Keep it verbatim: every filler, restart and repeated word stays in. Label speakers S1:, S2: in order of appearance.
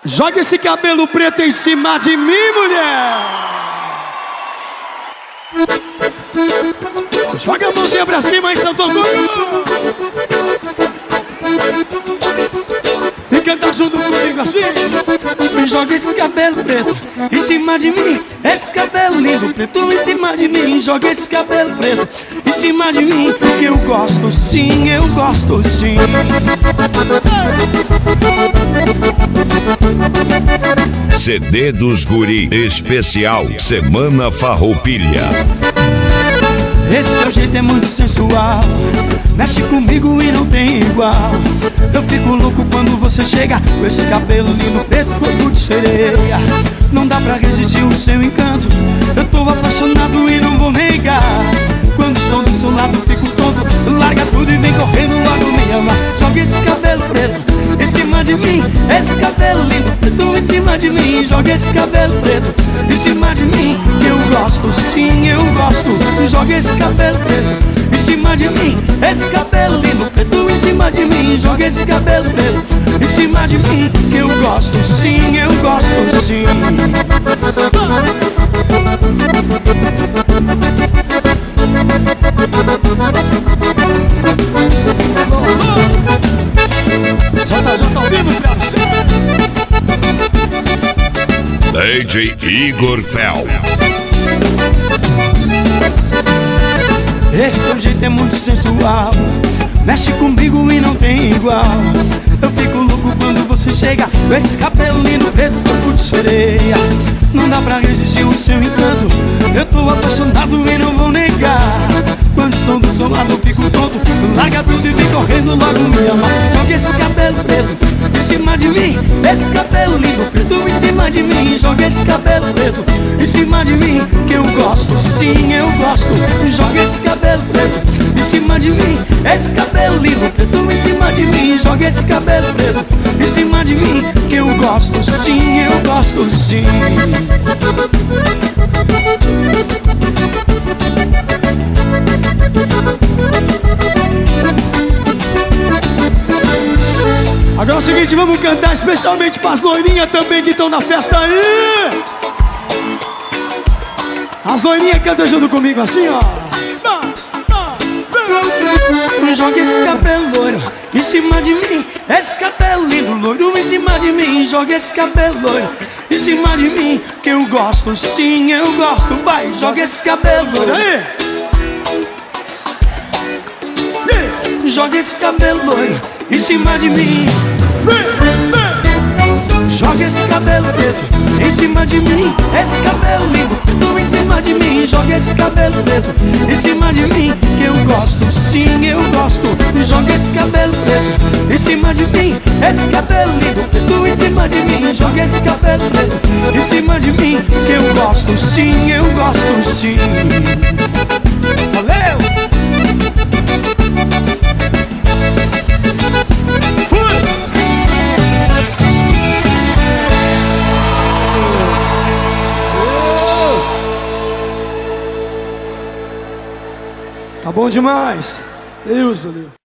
S1: Joga esse cabelo preto em cima de mim, mulher. Joga a mãozinha pra cima em Santo Antônio. E canta junto comigo assim. Joga esse cabelo preto em cima de mim. Esse cabelo lindo preto em cima de mim. Joga esse cabelo preto em cima de mim. Que eu gosto sim, eu gosto sim.
S2: C D dos Guri especial Semana Farroupilha.
S1: Esse seu jeito é muito sensual, mexe comigo e não tem igual. Eu fico louco quando você chega com esse cabelo lindo, preto, corpo de sereia. Não dá pra resistir o seu encanto, eu tô apaixonado e não vou negar. Quando estou do seu lado fico tonto, larga tudo e vem correndo logo me amar. Joga esse cabelo preto em cima de mim, esse cabelo lindo preto em cima de mim. Joga esse cabelo preto em cima de mim, que eu gosto sim, eu gosto. Joga esse cabelo preto em cima de mim, esse cabelo lindo preto em cima de mim. Joga esse cabelo preto em cima de mim, que eu gosto sim, eu gosto sim. Já tá, já tá ao vivo pra você.
S2: D J Igor Fel.
S1: Esse seu jeito é muito sensual, mexe comigo e não tem igual. Eu fico louco quando você chega com esse cabelo lindo, preto, corpo de sereia. Não dá pra resistir o seu encanto, eu tô apaixonado e não vou negar. Quando estou do seu lado eu fico tonto, larga tudo e vem correndo logo me amar. Joga esse cabelo preto em cima de mim, esse cabelo lindo preto em cima de mim. Joga esse cabelo preto em cima de mim, que eu gosto sim, eu gosto. Joga esse cabelo preto em cima de mim, esse cabelo lindo preto em cima de mim. Joga esse cabelo preto em cima de mim, que eu gosto sim, eu gosto sim. Agora é o seguinte, vamos cantar especialmente pras loirinhas também que estão na festa aí. As loirinhas cantam junto comigo assim, ó. Joga esse cabelo loiro em cima de mim, esse cabelo lindo loiro em cima de mim. Joga esse cabelo loiro em cima de mim, que eu gosto sim, eu gosto. Vai, joga esse cabelo loiro aí. Joga esse cabelo loiro em cima de mim. Joga esse cabelo preto em cima de mim, esse cabelo lindo preto em cima de mim. Joga esse cabelo preto em cima de mim, que eu gosto sim, eu gosto. Joga esse cabelo preto em cima de mim, esse cabelo lindo preto em cima de mim. Joga esse cabelo preto em cima de mim, que eu gosto sim, eu gosto sim. Valeu! Tá bom demais. Deus, Deus.